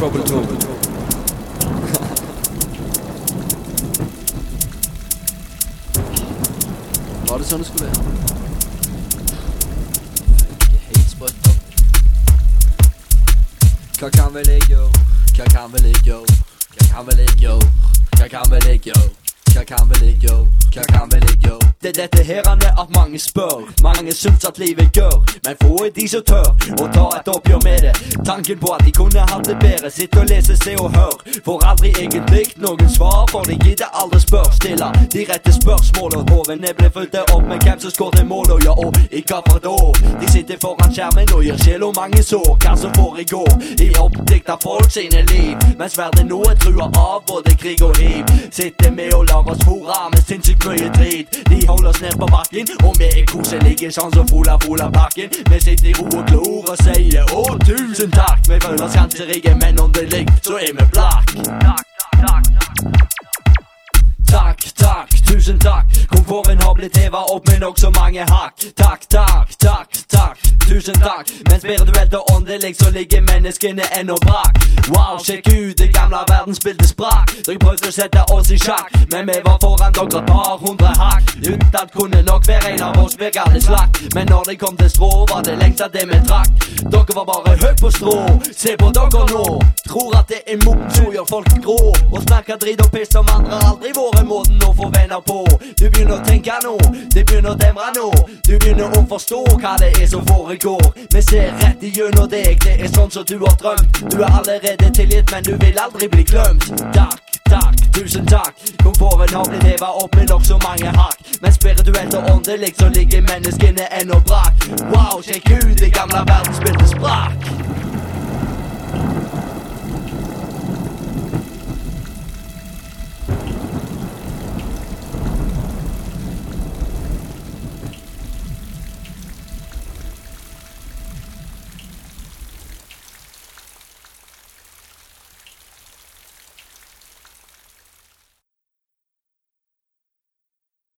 Trouble 2. Var det sånn det skulle være? Ikke helt sprøtt opp. Hva kan vel jeg gjøre? Hva kan vel jeg gjøre? Hva kan vel jeg gjøre? Hva kan vel jeg gjøre? Hva kan vel jeg gjøre? Hva kan vel jeg gjøre? Det er dette her han er at mange spør. Mange syns at livet gjør, men få er de som tør å ta et oppgjør med det. Tanken på at de kunne hatt det bedre. Sitt og lese, se og hør. Får aldri egentlig noen svar, for de gidder aldri spør. Stille de rette spørsmål, og hovene ble fulgt opp med hvem som skåret mål. Og ja, og i hva for da? De sitter foran skjermen og gir sjel og mange sår. Hva som foregår i oppdikta folk sine liv, mens verden nå er trua av både krig og hiv. Sitter med og lar oss fora med sinnssykt mye drit. De holder oss ned på bakken, og vi er koselige sånn som fola pakken. Vi sitter i ro og glor og sier å, tusen takk. Vi føler oss kanserige, men om det ligger, så er vi blakk. Takk, takk, tusen takk. Komforten har blitt hevet opp med nok så mange hakk. Takk, takk, takk, takk, tusen takk. Men spirituelt og åndelig så ligger menneskene ennå brak. Wow, sjekk ut det gamle verdensbildet sprak. Dere prøvde å sette oss i sjakk, men vi var foran dere et par hundre hakk. Utad kunne nok hver en av oss virke litt slakk, men når det kom til strå var det lengst av det vi trakk. Dere var bare høy på strå, se på dere nå. Tror at det er moten så gjør folk grå, og snakker drit og piss som andre aldri våre måten å få venner på. Du begynner å tenke nå, det begynner å demre nå. Du begynner å forstå hva det er som foregår. Vi ser rett igjennom deg, det er sånn som du har drømt. Du er allerede tilgitt, men du vil aldri bli glemt. Takk, takk, tusen takk. Komforten har blitt hevet opp med nok så mange hakk, men spirituelt og åndelig så ligger menneskene ennå brak. Wow, sjekk ut det gamle verdensbildet sprak.